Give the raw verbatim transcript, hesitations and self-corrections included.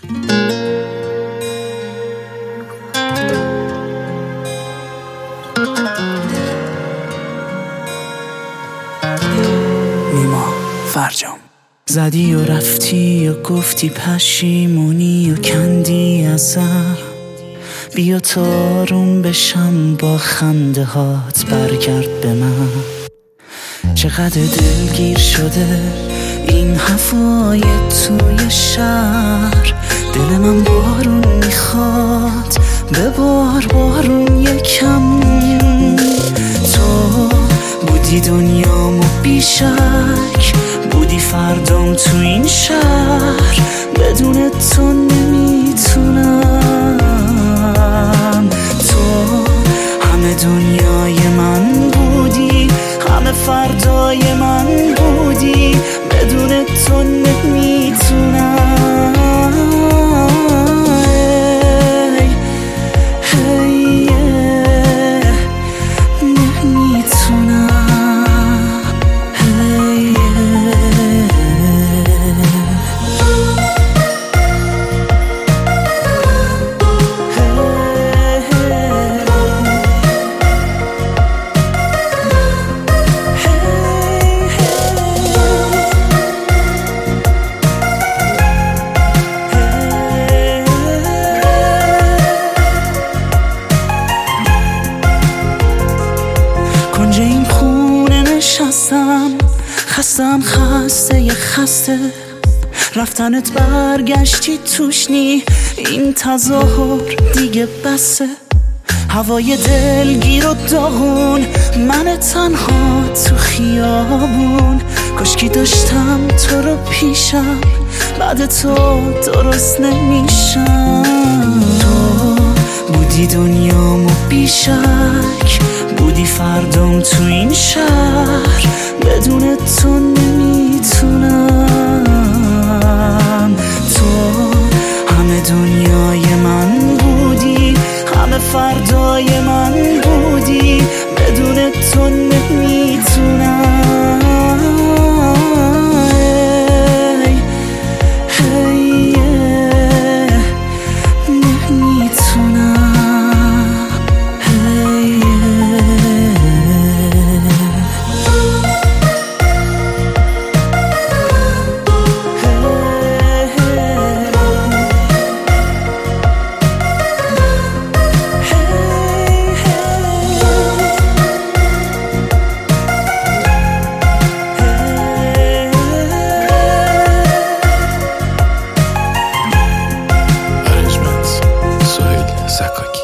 نیما فرجام. زدی و رفتی و گفتی پشیمونی و کندی ازم، بیا تارون بشم با خنده هات برگرد به من. چقدر دلگیر شده این هوای توی شهر، دل من بارون میخواد ببار بارون یکم. تو بودی دنیامو بیشک، بودی فردام تو این شهر، بدون تو نمیتونم. تو همه دنیای من بودی، همه فردای من بودی، بدون تو نمیتونم. هی نمیتونم. هی کنج این خونه نشستم، خستم خسته یه خسته، رفتنت برگشتی توش نی، این تظاهر دیگه بسه. هوای دلگیر و داغون، من تنها تو خیابون، کاشکی داشتم تو رو پیشم، بعد تو درست نمیشم. تو بودی دنیامو بیشک، بودی فردام تو این شهر، بدون تو نمیتونم. تو همه دنیای من بودی، همه فردای من بودی، بدون تو نمیتونم. هی نمیتونم. هی Sakaki.